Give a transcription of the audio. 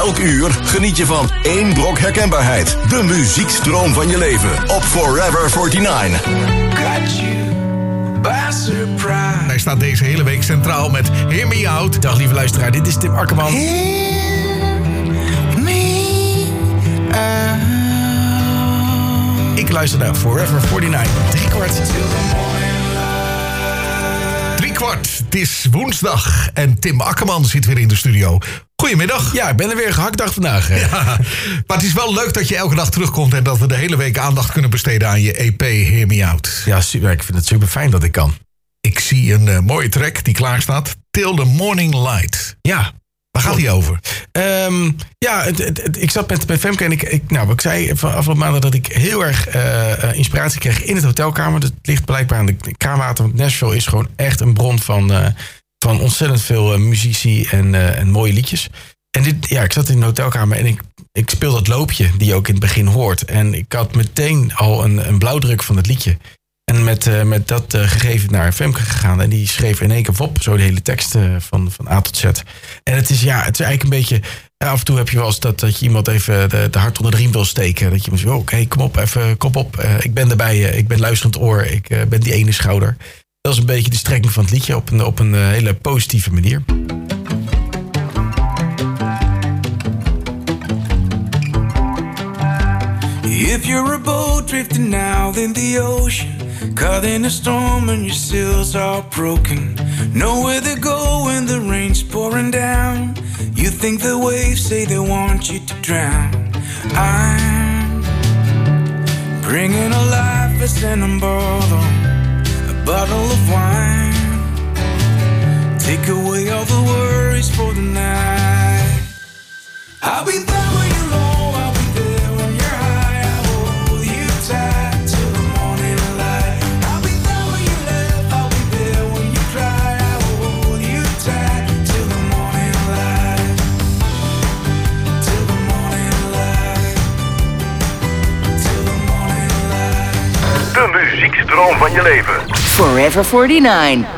Elk uur geniet je van één brok herkenbaarheid. De muziekstroom van je leven op Forever 49. Hij staat deze hele week centraal met Hear Me Out. Dag lieve luisteraar, dit is Tim Akkerman. Ik luister naar Forever 49. 3/4. Het is woensdag en Tim Akkerman zit weer in de studio. Goedemiddag. Ja, ik ben er weer, gehaktdag vandaag. Ja, maar het is wel leuk dat je elke dag terugkomt en dat we de hele week aandacht kunnen besteden aan je EP Hear Me Out. Ja, super. Ik vind het super fijn dat ik kan. Ik zie een mooie track die klaar staat. Till the Morning Light. Ja. Waar gaat die over? Ik zat met Femke en ik zei afgelopen maandag dat ik heel erg inspiratie kreeg in het hotelkamer. Dat ligt blijkbaar aan de kraanwater. Want Nashville is gewoon echt een bron van ontzettend veel muzici en mooie liedjes. En ik zat in de hotelkamer en ik speel dat loopje die je ook in het begin hoort. En ik had meteen al een blauwdruk van het liedje. En met dat gegeven naar Femke gegaan. En die schreef in één keer op zo de hele tekst van A tot Z. En het is eigenlijk een beetje... af en toe heb je wel eens dat je iemand even de hart onder de riem wil steken. Dat je moet zeggen, oké, kom op, even kop op. Ik ben erbij je, ik ben luisterend oor. Ik ben die ene schouder. Dat is een beetje de strekking van het liedje op een hele positieve manier. If you're a boat drifting out in the ocean, caught in a storm and your sails are broken, nowhere to go when the rain's pouring down. You think the waves say they want you to drown. I'm bringing alive a sand bottle, a bottle of wine. Take away all the worries for the night. I'll be there when you're low, I'll be there when you're high. I'll hold you tight till the morning light. I'll be there when you laugh, I'll be there when you cry. I will hold you tight till the morning light. Till the morning light. Till the morning light. De muziekstroom van je leven. Forever 49.